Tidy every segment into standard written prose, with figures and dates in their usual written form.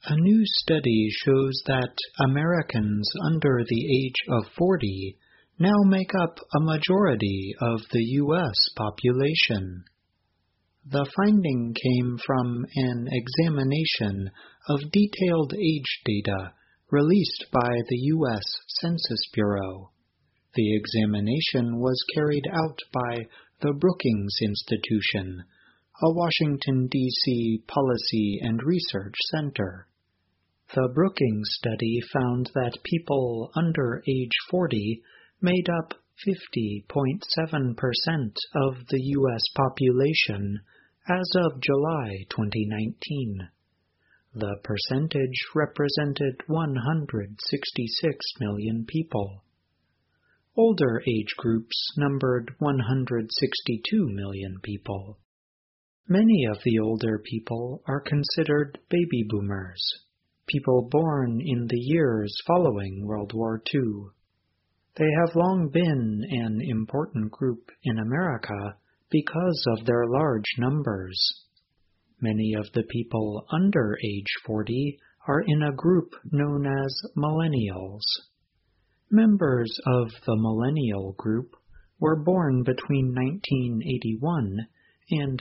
A new study shows that Americans under the age of 40 now make up a majority of the U.S. population. The finding came from an examination of detailed age data released by the U.S. Census Bureau. The examination was carried out by the Brookings Institution, a Washington, D.C. policy and research center. The Brookings study found that people under age 40 made up 50.7% of the U.S. population as of July 2019. The percentage represented 166 million people. Older age groups numbered 162 million people. Many of the older people are considered baby boomers, people born in the years following World War II. They have long been an important group in America because of their large numbers. Many of the people under age 40 are in a group known as millennials. Members of the millennial group were born between 1981 and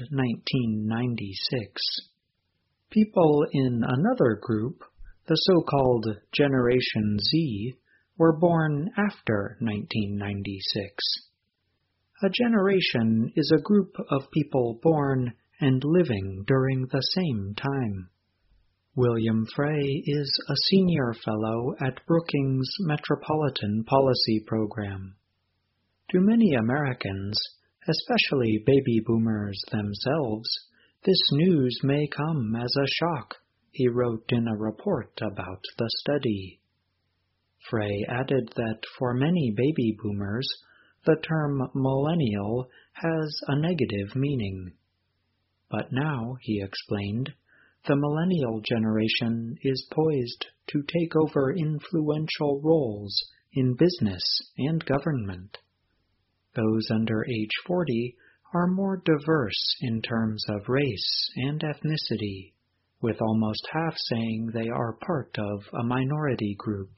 1996. People in another group, the so-called Generation Z, were born after 1996. A generation is a group of people born and living during the same time. William Frey is a senior fellow at Brookings Metropolitan Policy Program. To many Americans, especially baby boomers themselves, this news may come as a shock, he wrote in a report about the study. Frey added that for many baby boomers, the term millennial has a negative meaning. But now, he explained, the millennial generation is poised to take over influential roles in business and government. Those under age 40 are more diverse in terms of race and ethnicity, with almost half saying they are part of a minority group.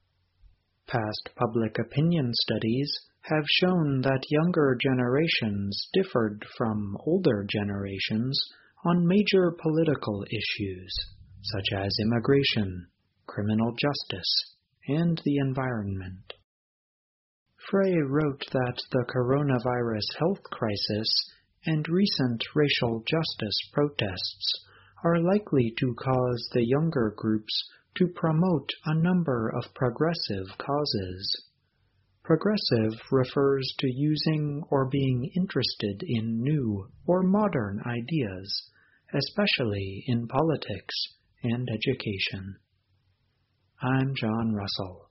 Past public opinion studies have shown that younger generations differed from older generations on major political issues, such as immigration, criminal justice, and the environment. Frey wrote that the coronavirus health crisis and recent racial justice protests are likely to cause the younger groups to promote a number of progressive causes. Progressive refers to using or being interested in new or modern ideas, especially in politics and education. I'm John Russell.